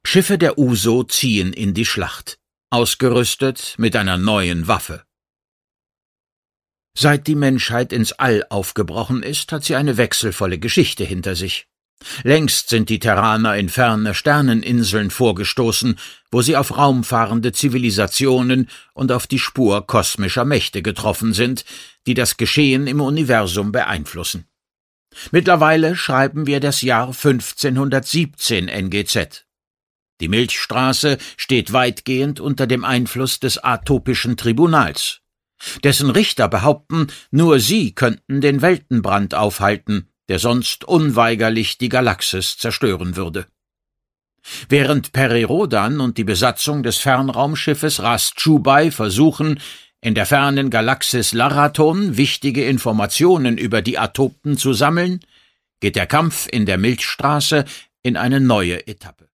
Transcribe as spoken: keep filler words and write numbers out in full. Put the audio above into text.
Schiffe der U S O ziehen in die Schlacht, ausgerüstet mit einer neuen Waffe. Seit die Menschheit ins All aufgebrochen ist, hat sie eine wechselvolle Geschichte hinter sich. Längst sind die Terraner in ferne Sterneninseln vorgestoßen, wo sie auf raumfahrende Zivilisationen und auf die Spur kosmischer Mächte getroffen sind, die das Geschehen im Universum beeinflussen. Mittlerweile schreiben wir das Jahr fünfzehnhundertsiebzehn N G Z. Die Milchstraße steht weitgehend unter dem Einfluss des Atopischen Tribunals. Dessen Richter behaupten, nur sie könnten den Weltenbrand aufhalten, der sonst unweigerlich die Galaxis zerstören würde. Während Peri Rodan und die Besatzung des Fernraumschiffes Ras Chubai versuchen, in der fernen Galaxis Larathon wichtige Informationen über die Atopten zu sammeln, geht der Kampf in der Milchstraße in eine neue Etappe.